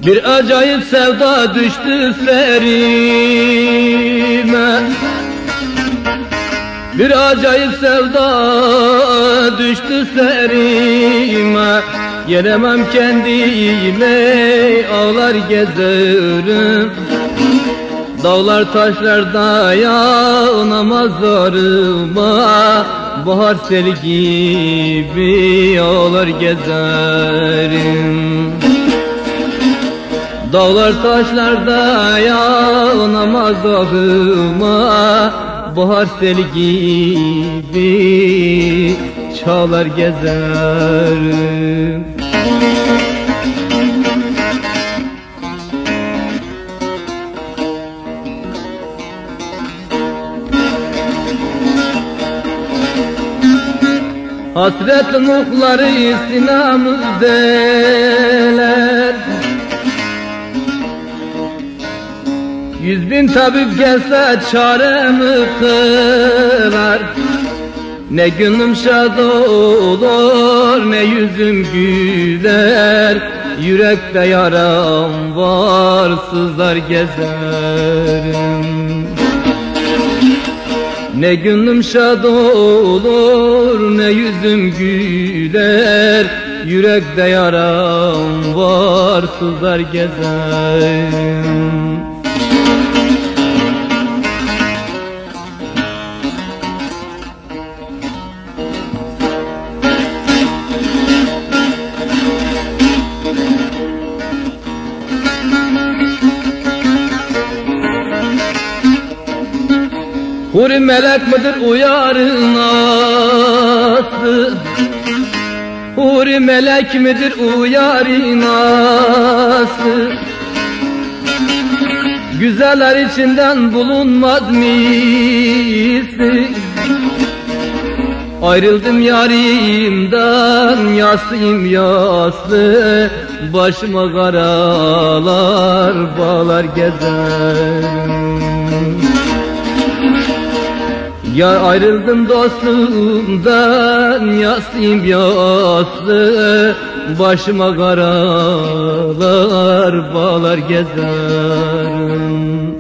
Bir acayip sevda düştü serime, bir acayip sevda düştü serime. Yenemem kendime, ağlar gezerim. Dağlar taşlarda yağnamaz zarıma, bahar seli gibi ağlar gezerim. Dağlar taşlarda yağnamaz zarıma, bahar seli gibi çalar gezerim. Hasret nukları sinamızdeler, 100.000 tabip gelse çaremi kılar. Ne gönlüm şad olur, ne yüzüm güler. Yürekte yaram var, sızlar gezerim. Ne gönlüm şad olur, ne yüzüm güler. Yürekte yaram var, sızlar gezerim. Huri melek midir uyarın nasıl? Huri melek midir uyarın nasıl? Güzeller içinden bulunmaz mısın? Ayrıldım yarimden, yasıyım yaslı. Başıma karalar bağlar gezerim. Ya ayrıldım dostumdan, yasıyım yaslı. Başıma karalar bağlar gezerim.